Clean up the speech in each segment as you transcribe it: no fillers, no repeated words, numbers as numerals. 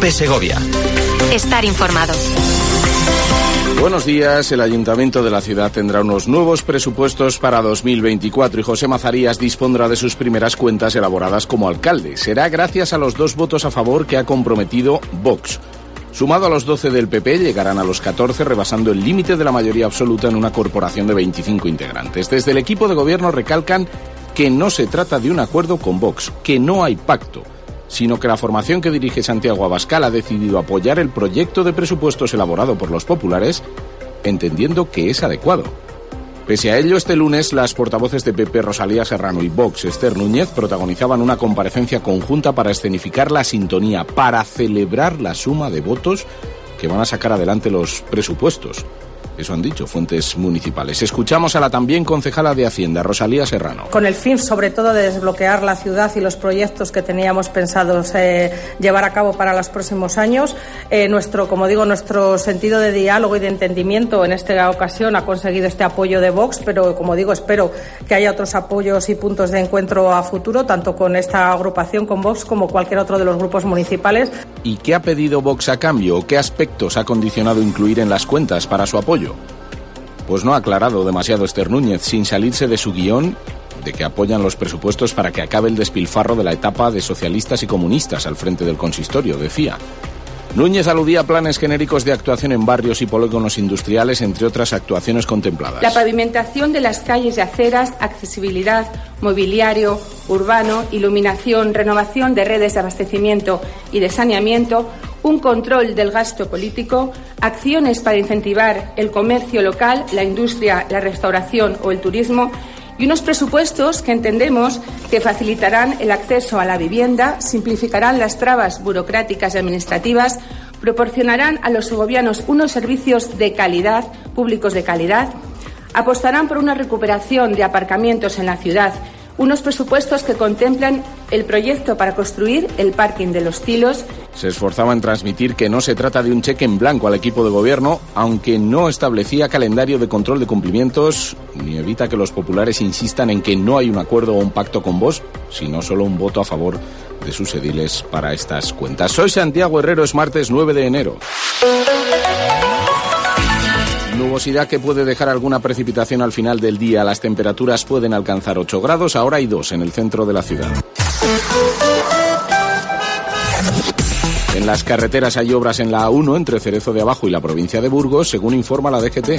COPE Segovia. Estar informado. Buenos días. El Ayuntamiento de la ciudad tendrá unos nuevos presupuestos para 2024 y José Mazarías dispondrá de sus primeras cuentas elaboradas como alcalde. Será gracias a los 2 votos a favor que ha comprometido Vox. Sumado a los 12 del PP, llegarán a los 14, rebasando el límite de la mayoría absoluta en una corporación de 25 integrantes. Desde el equipo de gobierno recalcan que no se trata de un acuerdo con Vox, que no hay pacto, sino que la formación que dirige Santiago Abascal ha decidido apoyar el proyecto de presupuestos elaborado por los populares, entendiendo que es adecuado. Pese a ello, este lunes las portavoces de PP, Rosalía Serrano y Vox, Esther Núñez, protagonizaban una comparecencia conjunta para escenificar la sintonía, para celebrar la suma de votos que van a sacar adelante los presupuestos. Eso han dicho fuentes municipales. Escuchamos a la también concejala de Hacienda, Rosalía Serrano. Con el fin, sobre todo, de desbloquear la ciudad y los proyectos que teníamos pensados llevar a cabo para los próximos años, nuestro sentido de diálogo y de entendimiento en esta ocasión ha conseguido este apoyo de Vox, pero, como digo, espero que haya otros apoyos y puntos de encuentro a futuro, tanto con esta agrupación, con Vox, como cualquier otro de los grupos municipales. ¿Y qué ha pedido Vox a cambio? ¿Qué aspectos ha condicionado incluir en las cuentas para su apoyo? Pues no ha aclarado demasiado Esther Núñez, sin salirse de su guión de que apoyan los presupuestos para que acabe el despilfarro de la etapa de socialistas y comunistas al frente del consistorio, decía. Núñez aludía a planes genéricos de actuación en barrios y polígonos industriales, entre otras actuaciones contempladas. La pavimentación de las calles y aceras, accesibilidad, mobiliario urbano, iluminación, renovación de redes de abastecimiento y de saneamiento, un control del gasto político, acciones para incentivar el comercio local, la industria, la restauración o el turismo, y unos presupuestos que entendemos que facilitarán el acceso a la vivienda, simplificarán las trabas burocráticas y administrativas, proporcionarán a los segovianos unos servicios de calidad, públicos de calidad, apostarán por una recuperación de aparcamientos en la ciudad, unos presupuestos que contemplan el proyecto para construir el parking de Los Tilos. Se esforzaba en transmitir que no se trata de un cheque en blanco al equipo de gobierno, aunque no establecía calendario de control de cumplimientos, ni evita que los populares insistan en que no hay un acuerdo o un pacto con Vox, sino solo un voto a favor de sus ediles para estas cuentas. Soy Santiago Herrero, es martes 9 de enero. Nubosidad que puede dejar alguna precipitación al final del día. Las temperaturas pueden alcanzar 8 grados, ahora hay 2 en el centro de la ciudad. En las carreteras hay obras en la A1 entre Cerezo de Abajo y la provincia de Burgos, según informa la DGT.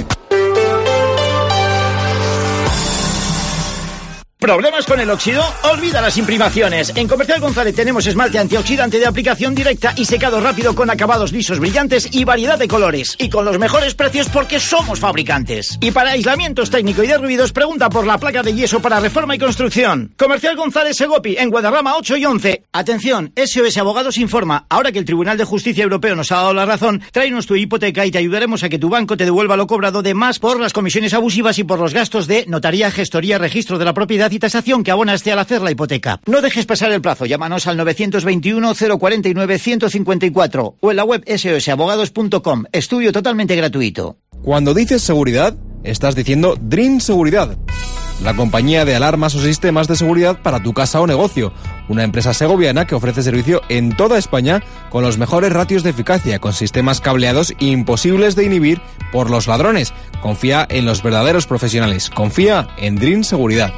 ¿Problemas con el óxido? Olvida las imprimaciones. En Comercial González tenemos esmalte antioxidante de aplicación directa y secado rápido con acabados lisos brillantes y variedad de colores. Y con los mejores precios porque somos fabricantes. Y para aislamientos técnicos y de ruidos, pregunta por la placa de yeso para reforma y construcción. Comercial González Segopi, en Guadarrama 8 y 11. Atención, SOS Abogados informa. Ahora que el Tribunal de Justicia Europeo nos ha dado la razón, tráenos tu hipoteca y te ayudaremos a que tu banco te devuelva lo cobrado de más por las comisiones abusivas y por los gastos de notaría, gestoría, registro de la propiedad y tasación que abonaste al hacer la hipoteca. No dejes pasar el plazo, llámanos al 921 049 154 o en la web sosabogados.com. Estudio totalmente gratuito. Cuando dices seguridad, estás diciendo Dream Seguridad, la compañía de alarmas o sistemas de seguridad para tu casa o negocio. Una empresa segoviana que ofrece servicio en toda España con los mejores ratios de eficacia, con sistemas cableados imposibles de inhibir por los ladrones. Confía en los verdaderos profesionales. Confía en Dream Seguridad.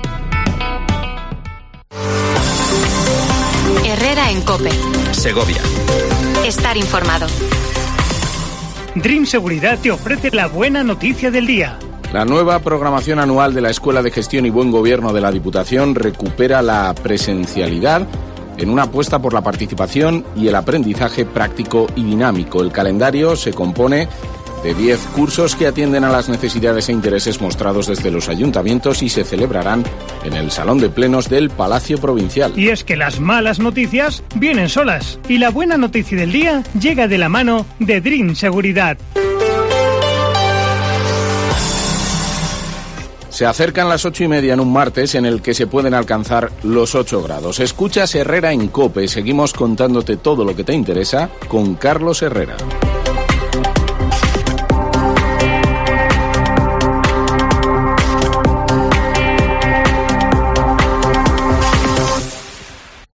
Herrera en COPE. Segovia. Estar informado. Dream Seguridad te ofrece la buena noticia del día. La nueva programación anual de la Escuela de Gestión y Buen Gobierno de la Diputación recupera la presencialidad en una apuesta por la participación y el aprendizaje práctico y dinámico. El calendario se compone de 10 cursos que atienden a las necesidades e intereses mostrados desde los ayuntamientos y se celebrarán en el Salón de Plenos del Palacio Provincial. Y es que las malas noticias vienen solas y la buena noticia del día llega de la mano de Dream Seguridad. Se acercan las 8:30 en un martes en el que se pueden alcanzar los 8 grados. Escuchas Herrera en COPE. Seguimos contándote todo lo que te interesa con Carlos Herrera.